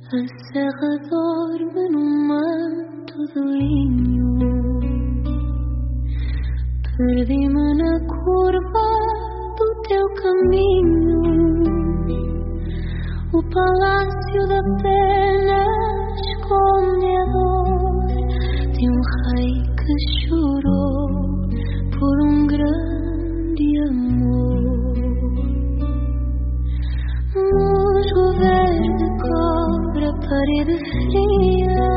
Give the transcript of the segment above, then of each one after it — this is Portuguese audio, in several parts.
A serra dorme num manto de linho. Perdi-me na curva do teu caminho. O palácio da pena esconde a dor de um rei que chorou por um grande amor. Musgo verde cobre a parede fria,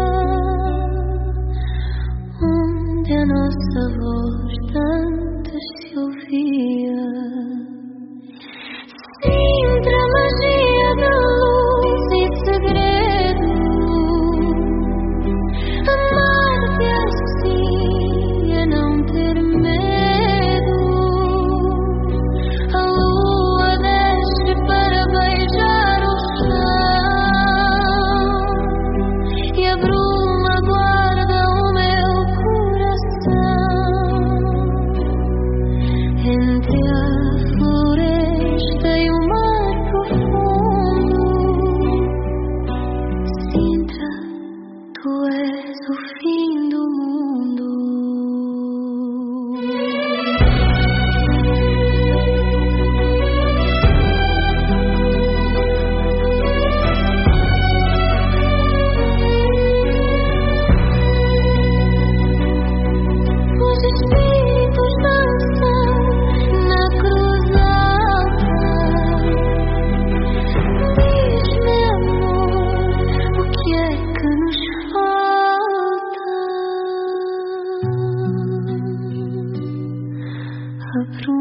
onde a nossa voz tantas se ouvia. Sintra, magia da luz e segredo. Amar-te assim é não ter medo. A lua desce para beijar o chão e a bruma guarda o meu coração. Entre a floresta e o mar profundo, Sintra, tu és o fim do mundo. Os espíritos dançam na cruz alta. Diz-me, amor, o que é que nos falta? A